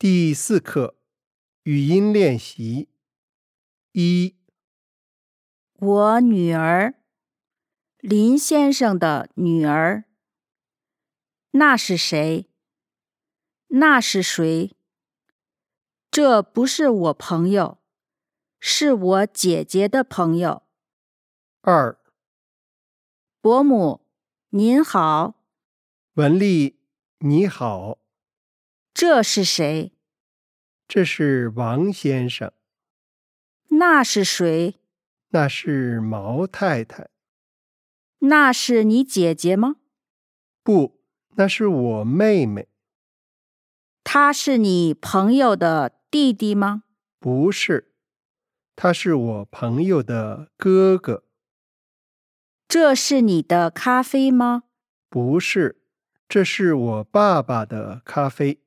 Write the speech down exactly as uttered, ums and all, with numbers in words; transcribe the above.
第四课语音练习一。 我女儿，林先生的女儿。那是谁？那是谁？这不是我朋友，是我姐姐的朋友。 二。 伯母，您好。 文丽，你好。 这是谁？ 这是王先生。 那是谁？ 那是毛太太。 那是你姐姐吗？ 不，那是我妹妹。 他是你朋友的弟弟吗？ 不是，他是我朋友的哥哥。 这是你的咖啡吗？ 不是，这是我爸爸的咖啡。